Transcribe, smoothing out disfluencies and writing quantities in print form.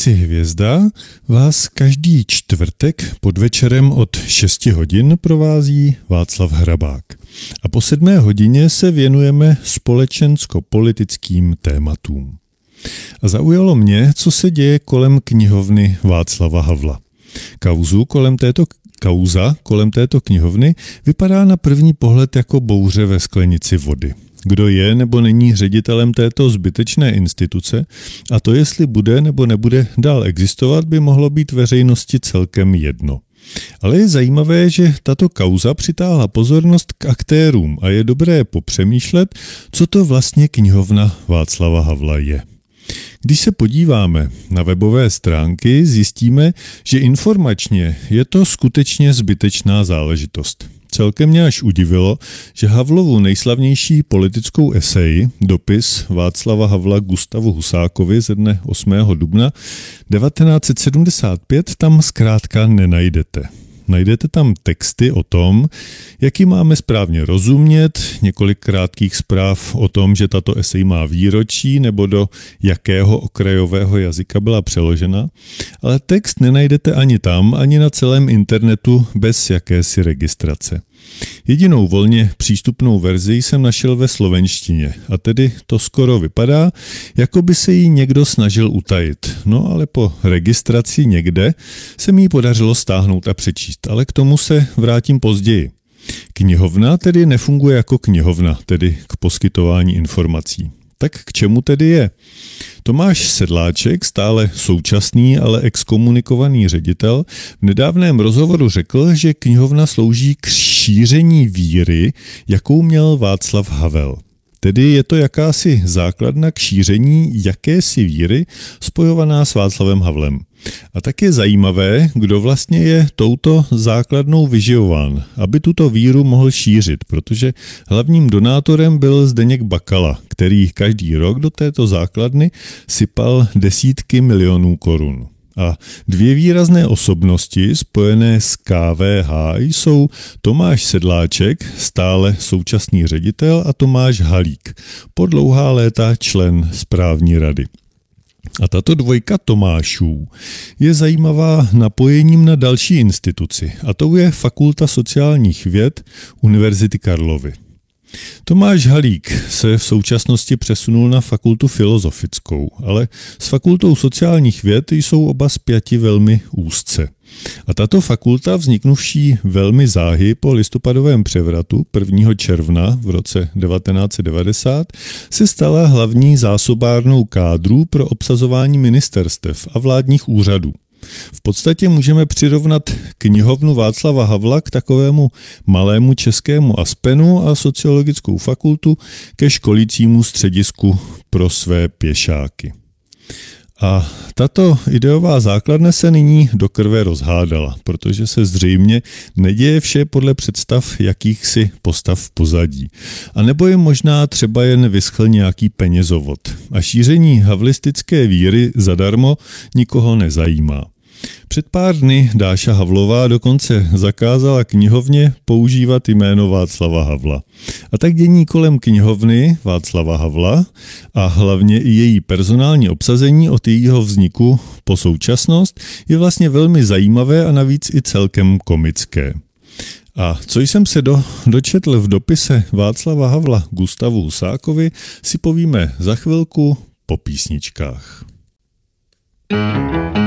stanici Hvězda vás každý čtvrtek podvečerem od 6 hodin provází Václav Hrabák. A po 7 hodině se věnujeme společensko-politickým tématům. A zaujalo mě, co se děje kolem knihovny Václava Havla. Kauza kolem této knihovny vypadá na první pohled jako bouře ve sklenici vody. Kdo je nebo není ředitelem této zbytečné instituce a to, jestli bude nebo nebude dál existovat, by mohlo být veřejnosti celkem jedno. Ale je zajímavé, že tato kauza přitáhla pozornost k aktérům a je dobré popřemýšlet, co to vlastně knihovna Václava Havla je. Když se podíváme na webové stránky, zjistíme, že informačně je to skutečně zbytečná záležitost. Celkem mě až udivilo, že Havlovu nejslavnější politickou esej, dopis Václava Havla Gustavu Husákovi ze dne 8. dubna 1975 tam zkrátka nenajdete. Najdete tam texty o tom, jak ji máme správně rozumět, několik krátkých zpráv o tom, že tato esej má výročí nebo do jakého okrajového jazyka byla přeložena, ale text nenajdete ani tam, ani na celém internetu bez jakési registrace. Jedinou volně přístupnou verzi jsem našel ve slovenštině a tedy to skoro vypadá, jako by se jí někdo snažil utajit. No ale po registraci někde se mi ji podařilo stáhnout a přečíst, ale k tomu se vrátím později. Knihovna tedy nefunguje jako knihovna, tedy k poskytování informací. Tak k čemu tedy je? Tomáš Sedláček, stále současný, ale exkomunikovaný ředitel, v nedávném rozhovoru řekl, že knihovna slouží k šíření víry, jakou měl Václav Havel. Tedy je to jakási základna k šíření jakési víry spojovaná s Václavem Havlem. A tak je zajímavé, kdo vlastně je touto základnou vyživován, aby tuto víru mohl šířit, protože hlavním donátorem byl Zdeněk Bakala, který každý rok do této základny sypal desítky milionů korun. A dvě výrazné osobnosti spojené s KVH jsou Tomáš Sedláček, stále současný ředitel, a Tomáš Halík, po dlouhá léta člen správní rady. A tato dvojka Tomášů je zajímavá napojením na další instituci, a to je Fakulta sociálních věd Univerzity Karlovy. Tomáš Halík se v současnosti přesunul na fakultu filozofickou, ale s fakultou sociálních věd jsou oba spjati velmi úzce. A tato fakulta, vzniknuvší velmi záhy po listopadovém převratu 1. června v roce 1990, se stala hlavní zásobárnou kádrů pro obsazování ministerstev a vládních úřadů. V podstatě můžeme přirovnat knihovnu Václava Havla k takovému malému českému Aspenu a sociologickou fakultu ke školicímu středisku pro své pěšáky. A tato ideová základna se nyní do krve rozhádala, protože se zřejmě neděje vše podle představ jakýchsi postav v pozadí. A nebo je možná třeba jen vyschl nějaký penězovod. A šíření havlistické víry zadarmo nikoho nezajímá. Před pár dny Dáša Havlová dokonce zakázala knihovně používat jméno Václava Havla. A tak dění kolem knihovny Václava Havla a hlavně i její personální obsazení od jejího vzniku po současnost je vlastně velmi zajímavé a navíc i celkem komické. A co jsem se dočetl v dopise Václava Havla Gustavu Husákovi, si povíme za chvilku po písničkách.